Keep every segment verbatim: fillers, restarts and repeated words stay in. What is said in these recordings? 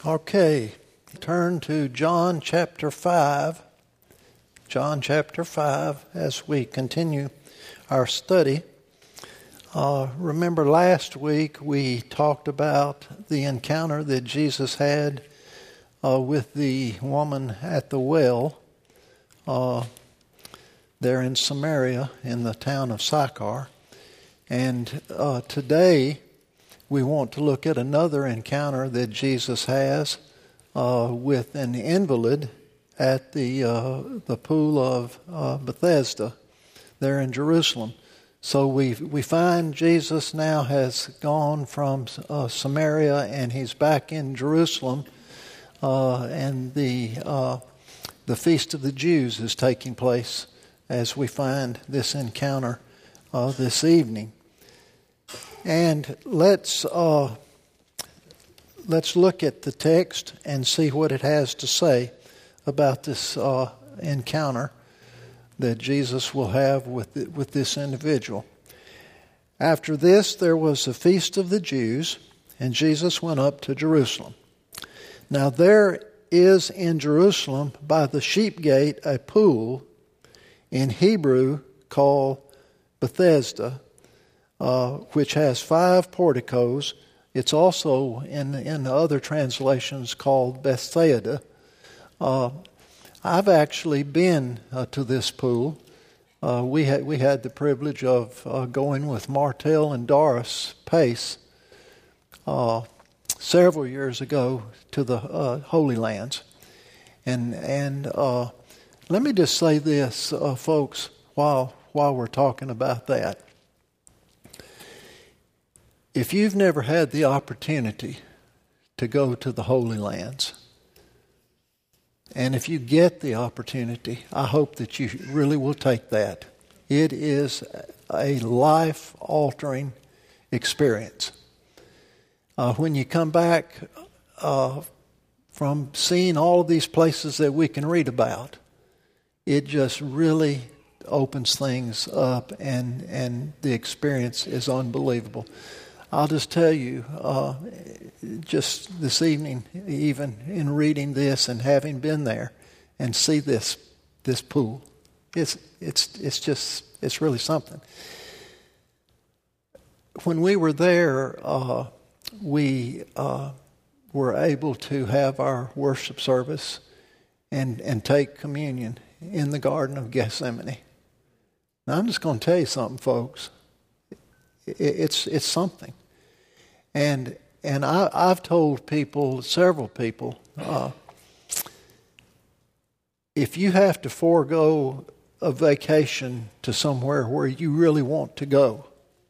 Okay, turn to John chapter five. John chapter five as we continue our study. Uh, remember last week we talked about the encounter that Jesus had uh, with the woman at the well uh, there in Samaria in the town of Sychar. And uh, today we want to look at another encounter that Jesus has uh, with an invalid at the uh, the pool of uh, Bethesda there in Jerusalem. So we we find Jesus now has gone from uh, Samaria and he's back in Jerusalem, uh, and the uh, the Feast of the Jews is taking place as we find this encounter uh, this evening. And let's uh, let's look at the text and see what it has to say about this uh, encounter that Jesus will have with with this individual. After this, there was a feast of the Jews, and Jesus went up to Jerusalem. Now there is in Jerusalem by the sheep gate a pool, in Hebrew called Bethesda, Uh, which has five porticos. It's also in in other translations called Bethsaida. Uh, I've actually been uh, to this pool. Uh, we had we had the privilege of uh, going with Martell and Doris Pace uh, several years ago to the uh, Holy Lands, and and uh, let me just say this, uh, folks, while while we're talking about that. If you've never had the opportunity to go to the Holy Lands, and if you get the opportunity, I hope that you really will take that. It is a life-altering experience. Uh, when you come back uh, from seeing all of these places that we can read about, it just really opens things up, and, and the experience is unbelievable. I'll just tell you, uh, just this evening, even in reading this and having been there and see this this pool, it's it's it's just it's really something. When we were there, uh, we uh, were able to have our worship service and and take communion in the Garden of Gethsemane. Now, I'm just going to tell you something, folks. It's it's something, and and I, I've told people, several people, uh, if you have to forego a vacation to somewhere where you really want to go,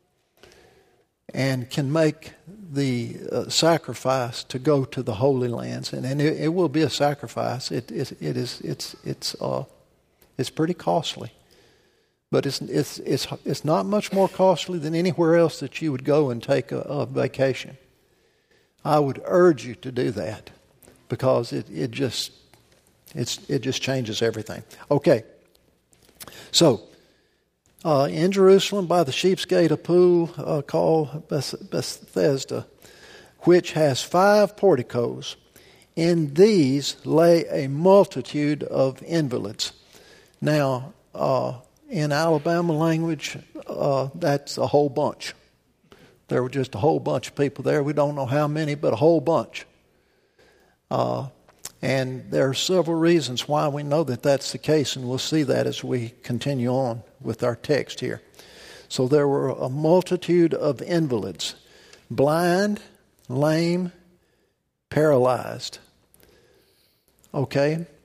and can make the uh, sacrifice to go to the Holy Lands, and, and it, it will be a sacrifice. It it, it is it's it's uh, it's pretty costly. But it's it's it's it's not much more costly than anywhere else that you would go and take a, a vacation. I would urge you to do that because it, it just it's it just changes everything. Okay, so uh, in Jerusalem by the Sheep's Gate, a pool uh, called Bethesda, which has five porticos. In these lay a multitude of invalids. Now. Uh, In Alabama language, uh, that's a whole bunch. There were just a whole bunch of people there. We don't know how many, but a whole bunch. Uh, and there are several reasons why we know that that's the case, and we'll see that as we continue on with our text here. So there were a multitude of invalids, blind, lame, paralyzed. Okay?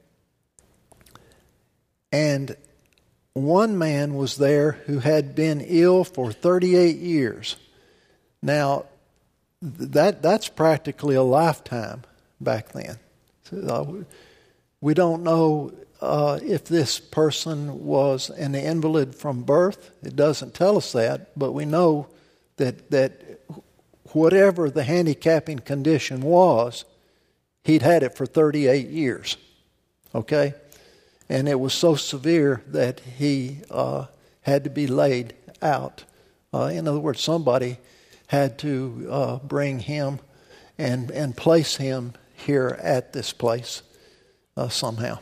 And one man was there who had been ill for thirty-eight years. Now, that that's practically a lifetime back then. So, uh, we don't know uh, if this person was an invalid from birth. It doesn't tell us that, but we know that that whatever the handicapping condition was, he'd had it for thirty-eight years. Okay? And it was so severe that he uh, had to be laid out. Uh, in other words, somebody had to uh, bring him and and place him here at this place uh, somehow.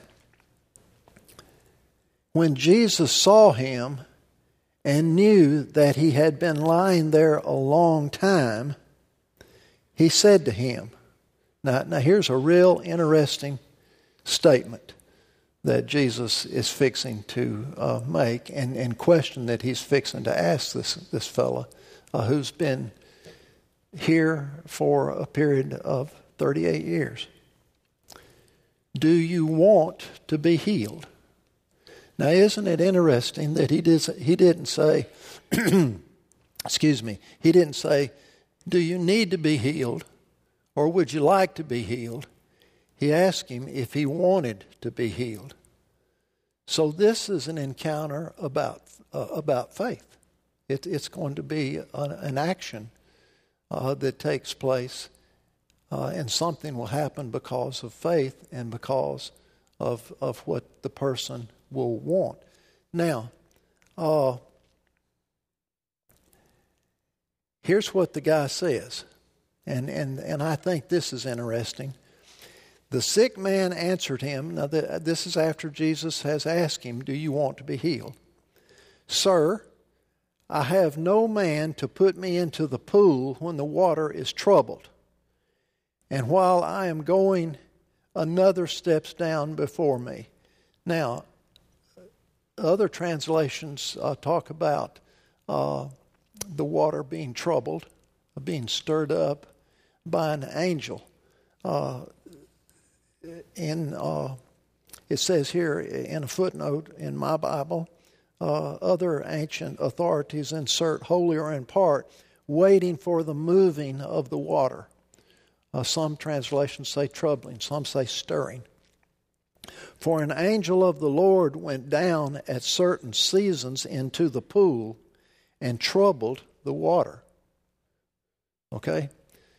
When Jesus saw him and knew that he had been lying there a long time, he said to him, now, now here's a real interesting statement that Jesus is fixing to uh, make and, and question that he's fixing to ask this, this fella uh, who's been here for a period of thirty-eight years. Do you want to be healed? Now, isn't it interesting that he did, he didn't say, excuse me, he didn't say, do you need to be healed or would you like to be healed? He asked him if he wanted to be healed. So this is an encounter about uh, about faith. It, it's going to be an, an action uh, that takes place, uh, and something will happen because of faith and because of of what the person will want. Now, uh, here's what the guy says, and and and I think this is interesting. The sick man answered him. Now, this is after Jesus has asked him, do you want to be healed? Sir, I have no man to put me into the pool when the water is troubled. And while I am going, another steps down before me. Now, other translations uh, talk about uh, the water being troubled, being stirred up by an angel. Uh, In uh, it says here in a footnote in my Bible, uh, other ancient authorities insert wholly or in part, waiting for the moving of the water. Uh, some translations say troubling, some say stirring. For an angel of the Lord went down at certain seasons into the pool and troubled the water. Okay?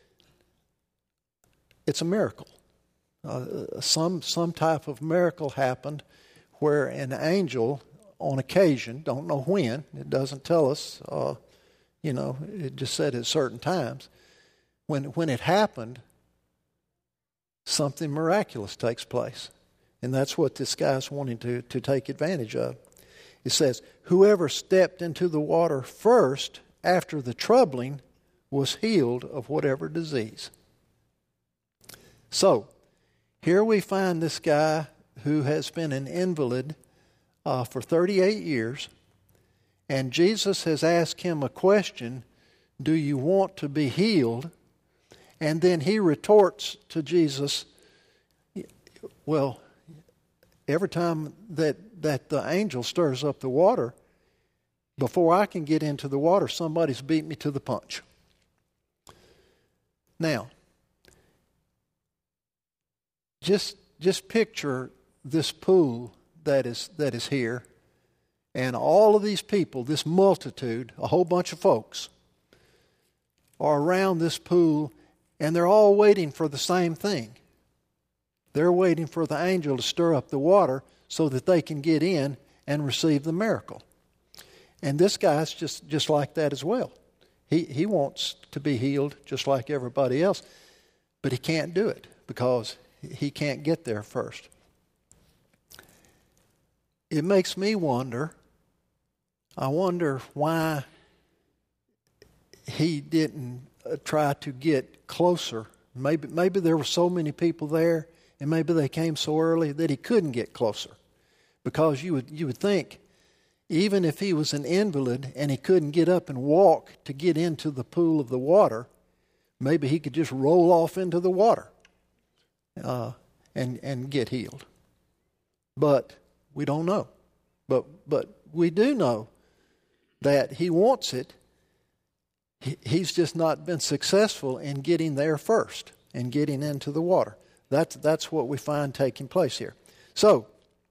It's a miracle. Uh, some some type of miracle happened where an angel, on occasion, don't know when, it doesn't tell us, uh, you know, it just said at certain times. When, when it happened, something miraculous takes place. And that's what this guy's wanting to, to take advantage of. It says, whoever stepped into the water first after the troubling was healed of whatever disease. So, here we find this guy who has been an invalid uh, for thirty-eight years, and Jesus has asked him a question, do you want to be healed? And then he retorts to Jesus, well, every time that, that the angel stirs up the water, before I can get into the water, somebody's beat me to the punch. Now, Just just picture this pool that is that is here, and all of these people, this multitude, a whole bunch of folks, are around this pool, and they're all waiting for the same thing. They're waiting for the angel to stir up the water so that they can get in and receive the miracle. And this guy's just, just like that as well. He he wants to be healed just like everybody else, but he can't do it because he can't get there first. It makes me wonder, I wonder why he didn't uh, try to get closer. Maybe maybe there were so many people there, and maybe they came so early that he couldn't get closer. Because you would you would think, even if he was an invalid and he couldn't get up and walk to get into the pool of the water, maybe he could just roll off into the water uh, and and get healed. But we don't know. But but we do know that he wants it. He, he's just not been successful in getting there first and getting into the water. That's that's what we find taking place here. So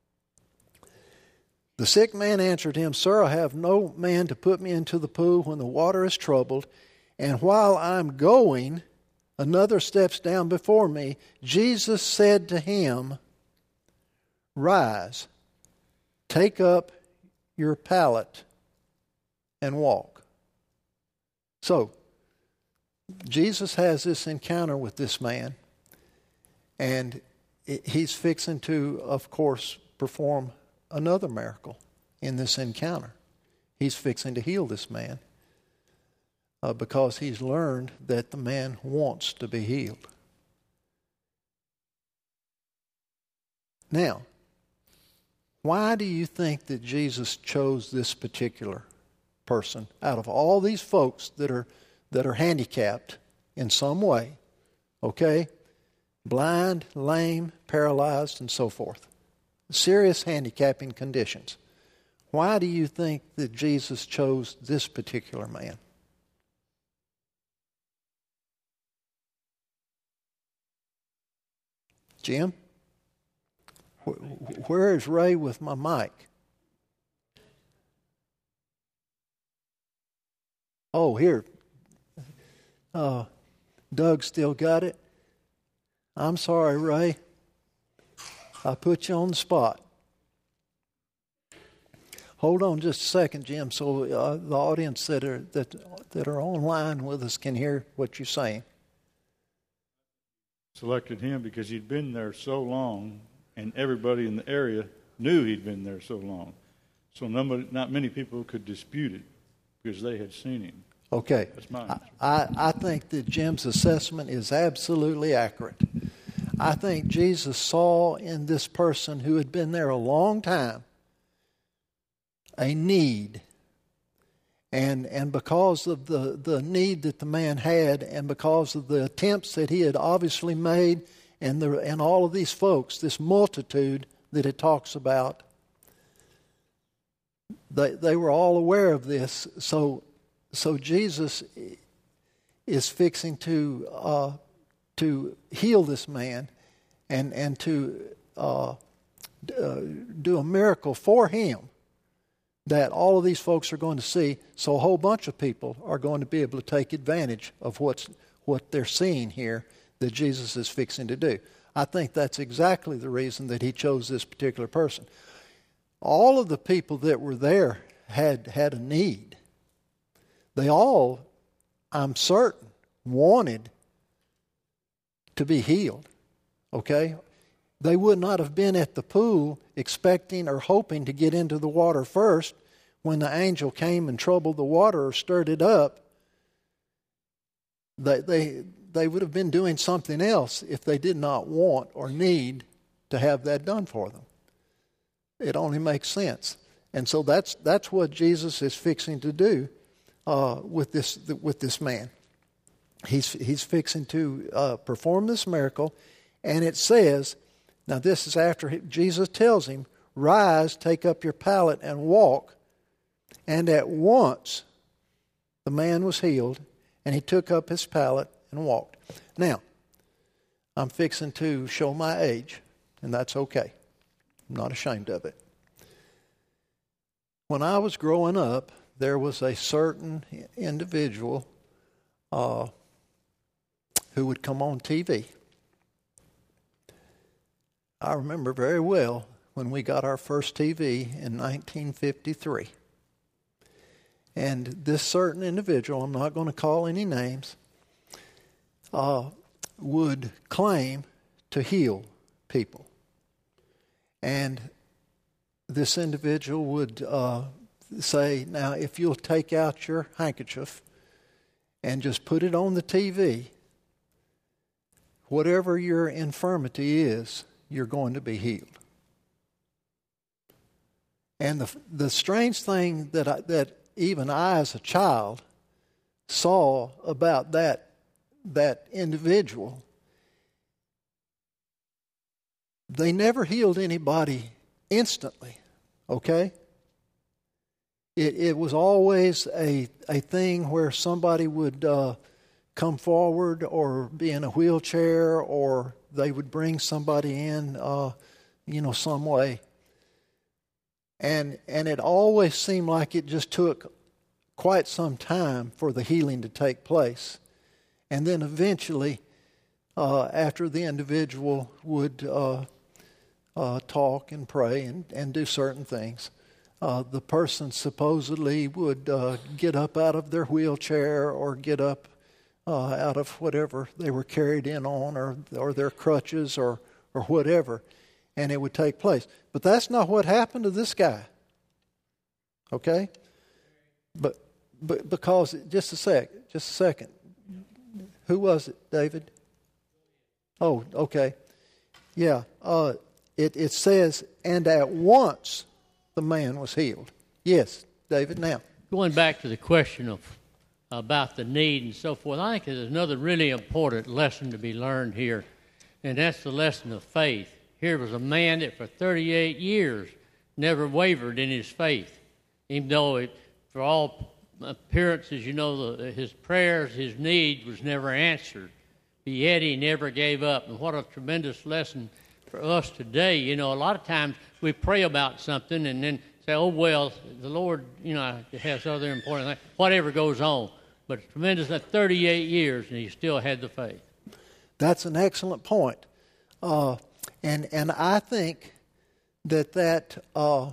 the sick man answered him, "Sir, I have no man to put me into the pool when the water is troubled, and while I'm going, another steps down before me." Jesus said to him, "Rise, take up your pallet and walk." So, Jesus has this encounter with this man, And he's fixing to, of course, perform another miracle in this encounter. He's fixing to heal this man uh, because he's learned that the man wants to be healed. Now, why do you think that Jesus chose this particular person out of all these folks that are that are handicapped in some way? Okay? Blind, lame, paralyzed, and so forth. Serious handicapping conditions. Why do you think that Jesus chose this particular man? Jim? Where is Ray with my mic? Oh, here. Uh, Doug still got it. I'm sorry, Ray. I put you on the spot. Hold on just a second, Jim, so uh, the audience that are that that are online with us can hear what you're saying. Selected him because he'd been there so long, and everybody in the area knew he'd been there so long. So nobody, not many people could dispute it because they had seen him. Okay. That's my answer. I, I think that Jim's assessment is absolutely accurate. I think Jesus saw in this person who had been there a long time a need. And and because of the, the need that the man had, and because of the attempts that he had obviously made, and the and all of these folks, this multitude that it talks about, they they were all aware of this. So so Jesus is fixing to uh, to heal this man, and and to uh, uh, do a miracle for him that all of these folks are going to see. So a whole bunch of people are going to be able to take advantage of what's what they're seeing here that Jesus is fixing to do. I think that's exactly the reason that he chose this particular person. All of the people that were there had had a need. They all, I'm certain, wanted to be healed. Okay? They would not have been at the pool expecting or hoping to get into the water first when the angel came and troubled the water or stirred it up. They, they, they would have been doing something else if they did not want or need to have that done for them. It only makes sense. And so that's that's what Jesus is fixing to do uh, with this with this man. He's he's fixing to uh, perform this miracle, and it says, now this is after Jesus tells him, "Rise, take up your pallet and walk." And at once the man was healed, and he took up his pallet and walked. Now, I'm fixing to show my age, and that's okay. I'm not ashamed of it. When I was growing up, there was a certain individual uh, who would come on T V. I remember very well when we got our first T V in nineteen fifty-three. And this certain individual, I'm not going to call any names, uh, would claim to heal people. And this individual would uh, say, now, if you'll take out your handkerchief and just put it on the T V, whatever your infirmity is, you're going to be healed. And the the strange thing that I, that even I, as a child, saw about that that individual, they never healed anybody instantly. Okay? It it was always a a thing where somebody would uh, come forward or be in a wheelchair, or they would bring somebody in, uh, you know, some way. And and it always seemed like it just took quite some time for the healing to take place. And then eventually, uh, after the individual would uh, uh, talk and pray and, and do certain things, uh, the person supposedly would uh, get up out of their wheelchair or get up uh, out of whatever they were carried in on, or or their crutches, or or whatever, and it would take place. But that's not what happened to this guy. Okay? But but because just a sec, just a second. Who was it, David? Oh, okay. Yeah. Uh, it it says, and at once the man was healed. Yes, David. Now, going back to the question of about the need and so forth, I think there's another really important lesson to be learned here, and that's the lesson of faith. Here was a man that for thirty-eight years never wavered in his faith, even though it, for all appearances, you know, the, his prayers, his need was never answered. But yet he never gave up. And what a tremendous lesson for us today. You know, a lot of times we pray about something and then say, oh, well, the Lord, you know, has other important things, whatever goes on. But it's tremendous that thirty-eight years and he still had the faith. That's an excellent point. Uh, and, and I think that that... Uh,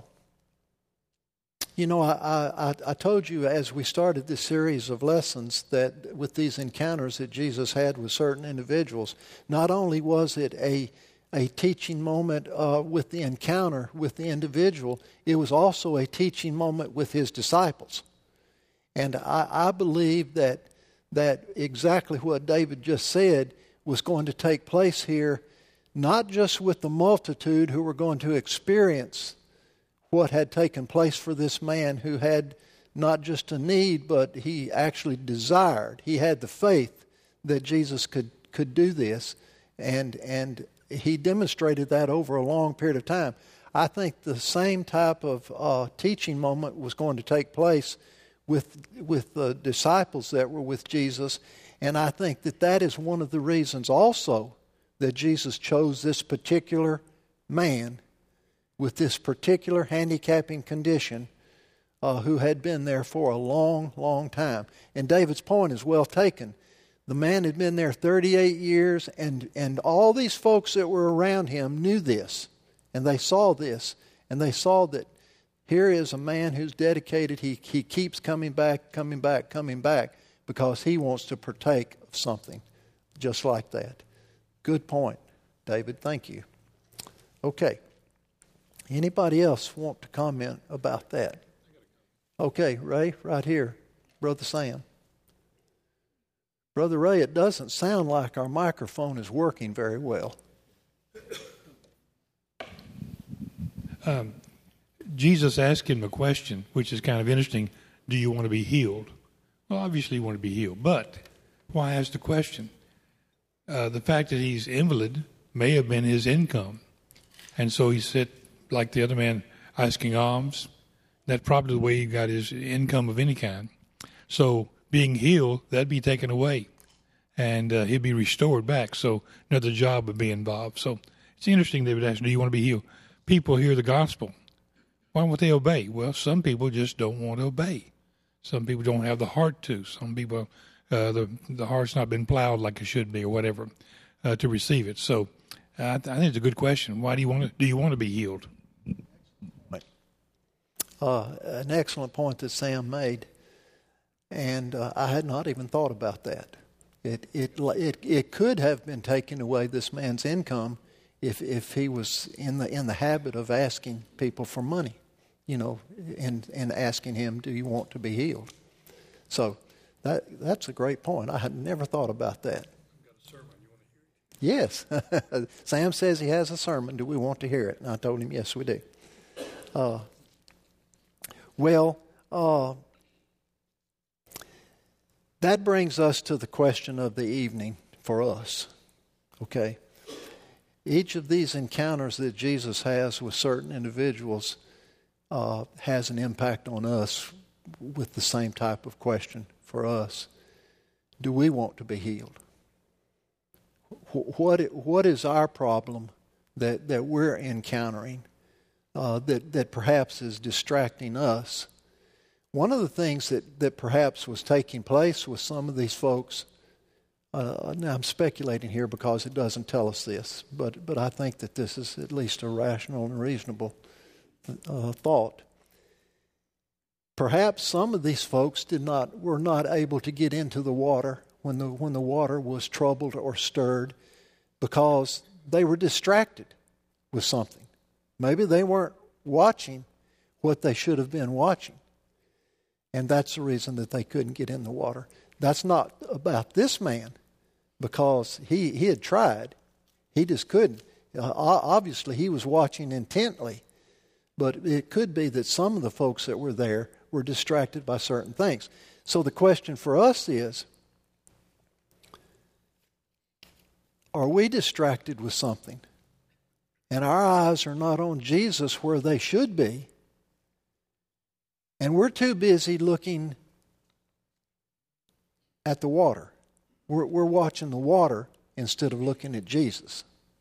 You know, I, I, I told you as we started this series of lessons that with these encounters that Jesus had with certain individuals, not only was it a a teaching moment uh, with the encounter with the individual, it was also a teaching moment with his disciples. And I, I believe that that exactly what David just said was going to take place here, not just with the multitude who were going to experience what had taken place for this man who had not just a need, but he actually desired. He had the faith that Jesus could, could do this, and and he demonstrated that over a long period of time. I think the same type of uh, teaching moment was going to take place with with the disciples that were with Jesus, and I think that that is one of the reasons also that Jesus chose this particular man with this particular handicapping condition uh, who had been there for a long, long time. And David's point is well taken. The man had been there thirty-eight years, and, and all these folks that were around him knew this, and they saw this, and they saw that here is a man who's dedicated. He, he keeps coming back, coming back, coming back, because he wants to partake of something just like that. Good point, David. Thank you. Okay. Anybody else want to comment about that? Okay, Ray, right here. Brother Sam. Brother Ray, it doesn't sound like our microphone is working very well. Um, Jesus asked him a question, which is kind of interesting. Do you want to be healed? Well, obviously you want to be healed. But why ask the question? Uh, the fact that he's invalid may have been his income. And so he said, like the other man asking alms, that's probably the way he got his income of any kind. So being healed, that'd be taken away, and uh, he'd be restored back. So another job would be involved. So it's interesting they would ask, do you want to be healed? People hear the gospel. Why won't they obey? Well, some people just don't want to obey. Some people don't have the heart to. Some people, uh, the the heart's not been plowed like it should be or whatever uh, to receive it. So uh, I, th- I think it's a good question. Why do you want to, do you want to be healed? Uh, an excellent point that Sam made, and uh, I had not even thought about that. It it it it could have been taking away this man's income if if he was in the in the habit of asking people for money, you know, and and asking him, "Do you want to be healed?" So that that's a great point. I had never thought about that. Yes, Sam says he has a sermon. Do we want to hear it? And I told him, yes, we do. Uh, Well, uh, that brings us to the question of the evening for us, okay? Each of these encounters that Jesus has with certain individuals uh, has an impact on us with the same type of question for us. Do we want to be healed? What What is our problem that, that we're encountering Uh, that, that perhaps is distracting us? One of the things that, that perhaps was taking place with some of these folks, uh, now I'm speculating here because it doesn't tell us this, but, but I think that this is at least a rational and reasonable uh, thought. Perhaps some of these folks did not were not able to get into the water when the when the water was troubled or stirred, because they were distracted with something. Maybe they weren't watching what they should have been watching. And that's the reason that they couldn't get in the water. That's not about this man, because he, he had tried. He just couldn't. Uh, obviously, he was watching intently. But it could be that some of the folks that were there were distracted by certain things. So the question for us is, are we distracted with something? And our eyes are not on Jesus where they should be. And we're too busy looking at the water. We're, we're watching the water instead of looking at Jesus.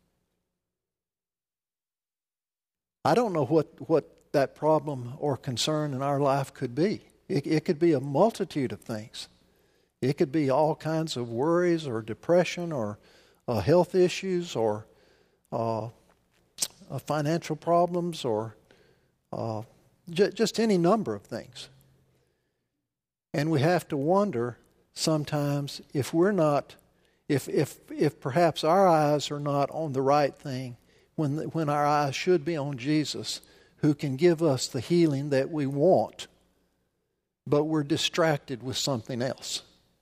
I don't know what, what that problem or concern in our life could be. It, it could be a multitude of things. It could be all kinds of worries or depression or uh, health issues or uh, uh, financial problems or uh, j- just any number of things. And we have to wonder sometimes if we're not, if if if perhaps our eyes are not on the right thing, when the, when our eyes should be on Jesus, who can give us the healing that we want, but we're distracted with something else.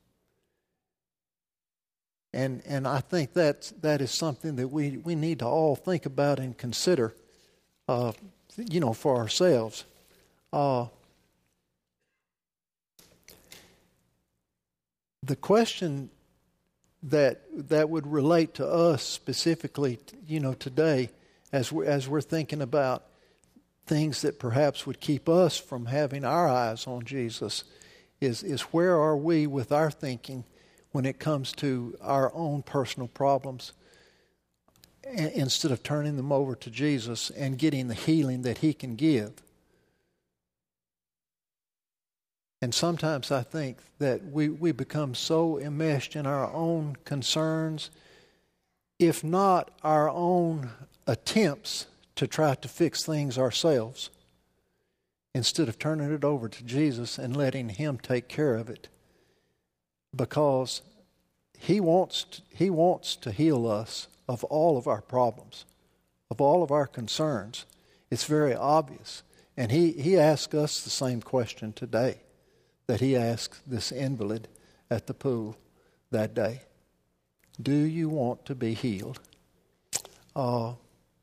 And and I think that that is something that we, we need to all think about and consider, uh, you know, for ourselves. Uh, the question that that would relate to us specifically, you know, today, as we as we're thinking about things that perhaps would keep us from having our eyes on Jesus, is is where are we with our thinking when it comes to our own personal problems, instead of turning them over to Jesus and getting the healing that He can give. And sometimes I think that we, we become so enmeshed in our own concerns, if not our own attempts to try to fix things ourselves, instead of turning it over to Jesus and letting Him take care of it. Because He wants to, He wants to heal us of all of our problems, of all of our concerns. It's very obvious. And He, he asks us the same question today that He asked this invalid at the pool that day. Do you want to be healed? Uh,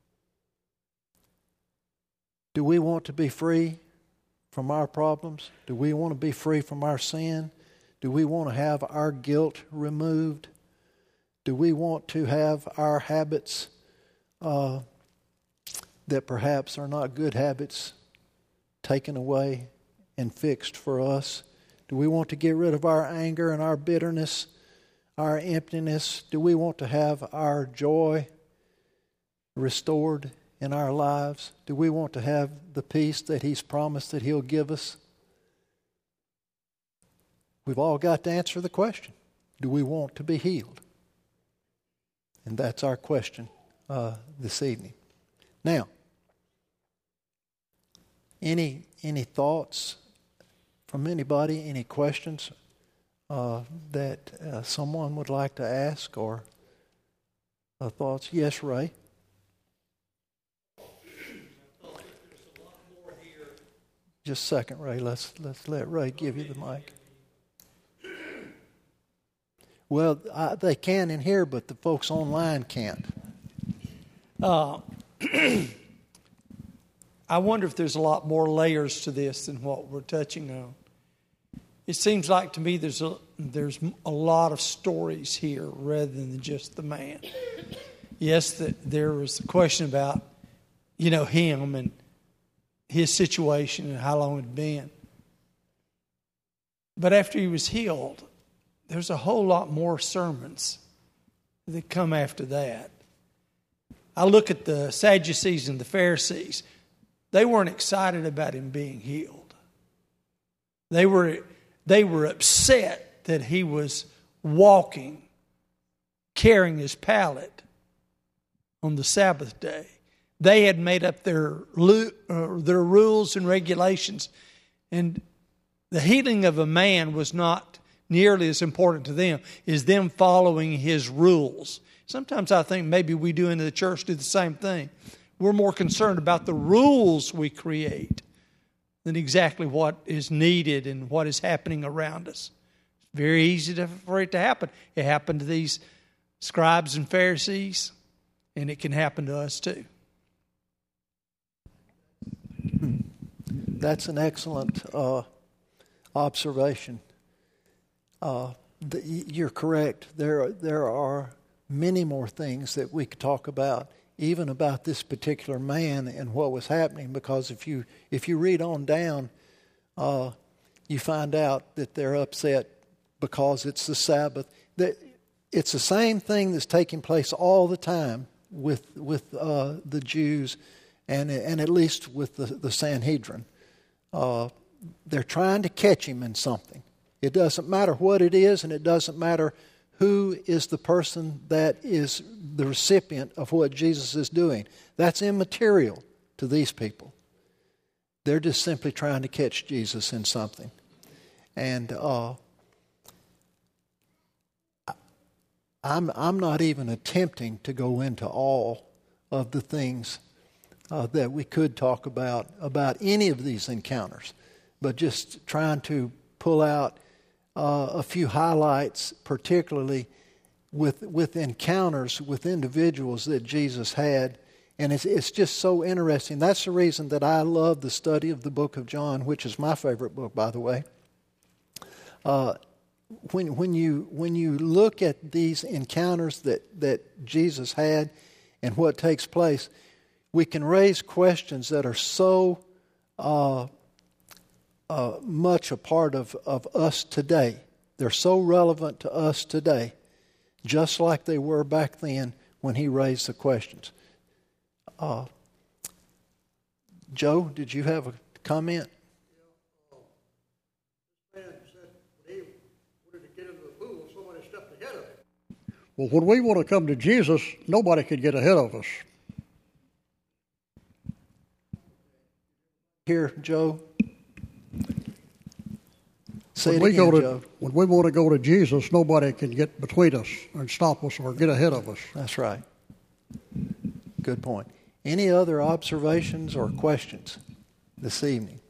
do we want to be free from our problems? Do we want to be free from our sin? Do we want to have our guilt removed? Do we want to have our habits uh, that perhaps are not good habits taken away and fixed for us? Do we want to get rid of our anger and our bitterness, our emptiness? Do we want to have our joy restored in our lives? Do we want to have the peace that He's promised that He'll give us? We've all got to answer the question. Do we want to be healed? And that's our question uh, this evening. Now, any any thoughts from anybody? Any questions uh, that uh, someone would like to ask, or uh, thoughts? Yes, Ray. Just a second, Ray. Let's let's let Ray give you the mic. Well, I, they can in here, but the folks online can't. Uh, I wonder if there's a lot more layers to this than what we're touching on. It seems like to me there's a there's a lot of stories here rather than just the man. Yes, the, there was a question about, you know, him and his situation and how long it had been. But after he was healed, there's a whole lot more sermons that come after that. I look at the Sadducees and the Pharisees. They weren't excited about him being healed. They were, they were upset that he was walking, carrying his pallet on the Sabbath day. They had made up their, uh, their rules and regulations. And the healing of a man was not nearly as important to them is them following His rules. Sometimes I think maybe we do in the church do the same thing. We're more concerned about the rules we create than exactly what is needed and what is happening around us. It's very easy to, for it to happen. It happened to these scribes and Pharisees, and it can happen to us too. That's an excellent uh, observation. Uh, the, you're correct. There, there are many more things that we could talk about, even about this particular man and what was happening. Because if you if you read on down, uh, you find out that they're upset because it's the Sabbath. That it's the same thing that's taking place all the time with with uh, the Jews, and and at least with the, the Sanhedrin. Uh, they're trying to catch him in something. It doesn't matter what it is, and it doesn't matter who is the person that is the recipient of what Jesus is doing. That's immaterial to these people. They're just simply trying to catch Jesus in something. And uh, I'm I'm not even attempting to go into all of the things uh, that we could talk about about any of these encounters, but just trying to pull out uh, a few highlights, particularly with with encounters with individuals that Jesus had. And it's it's just so interesting. That's the reason that I love the study of the book of John, which is my favorite book, by the way. Uh, when when you when you look at these encounters that, that Jesus had and what takes place, we can raise questions that are so uh, uh, much a part of, of us today. They're so relevant to us today, just like they were back then when he raised the questions. Uh, Joe, did you have a comment? Well, when we want to come to Jesus, nobody can get ahead of us. Here, Joe. Say when it we again, go to, Joe. When we want to go to Jesus, nobody can get between us and stop us or get ahead of us. That's right. Good point. Any other observations or questions this evening?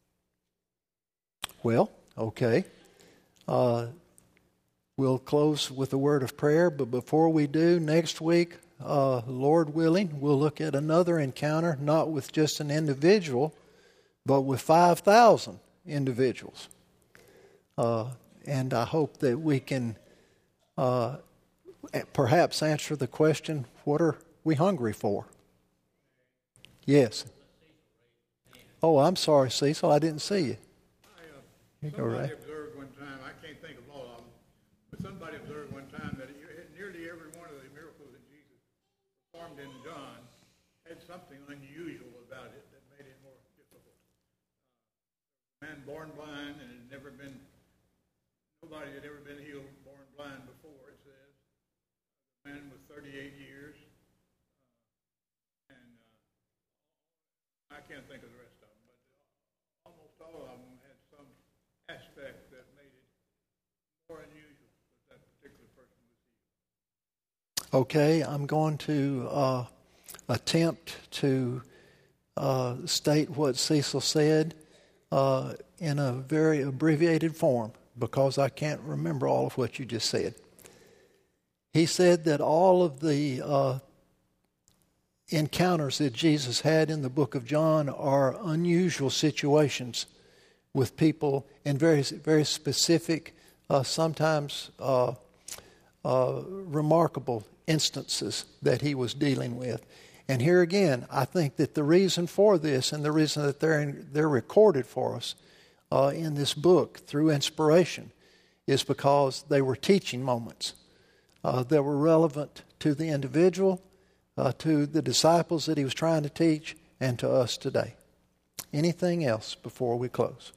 Well, okay. Uh, we'll close with a word of prayer, but before we do, next week, uh, Lord willing, we'll look at another encounter, not with just an individual, but with five thousand individuals. Uh, and I hope that we can uh, perhaps answer the question, what are we hungry for? Yes. Oh, I'm sorry, Cecil. I didn't see you. I, uh, you go, somebody Ray. observed one time, I can't think of all of them, but somebody observed one time that nearly every one of the miracles that Jesus performed in John had something unusual about it that made it more difficult. Uh, a man born blind and had never been, nobody had ever been healed born blind before, it says. A man with thirty-eight years. I can't think of the rest of them, but almost all of them had some aspect that made it more unusual that that particular person was healed. Okay, I'm going to uh, attempt to uh, state what Cecil said uh, in a very abbreviated form because I can't remember all of what you just said. He said that all of the uh, encounters that Jesus had in the book of John are unusual situations with people in very, very specific, uh, sometimes uh, uh, remarkable instances that he was dealing with. And here again, I think that the reason for this and the reason that they're in, they're recorded for us uh, in this book through inspiration is because they were teaching moments uh, that were relevant to the individual, Uh, to the disciples that he was trying to teach, and to us today. Anything else before we close?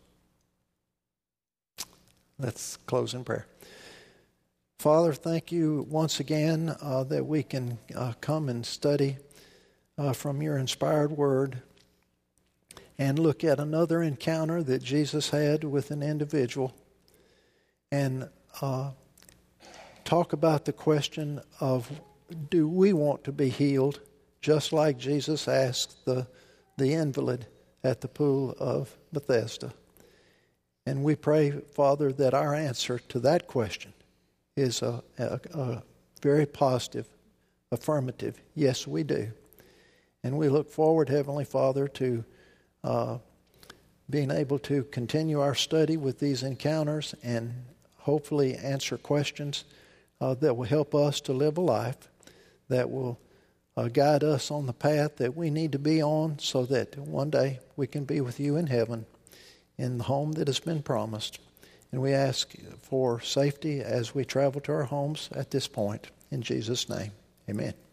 Let's close in prayer. Father, thank you once again uh, that we can uh, come and study uh, from your inspired word and look at another encounter that Jesus had with an individual and uh, talk about the question of, do we want to be healed, just like Jesus asked the, the invalid at the pool of Bethesda. And we pray, Father, that our answer to that question is a, a, a very positive, affirmative, yes, we do. And we look forward, Heavenly Father, to uh, being able to continue our study with these encounters and hopefully answer questions uh, that will help us to live a life that will uh, guide us on the path that we need to be on, so that one day we can be with you in heaven in the home that has been promised. And we ask for safety as we travel to our homes at this point. In Jesus' name, amen.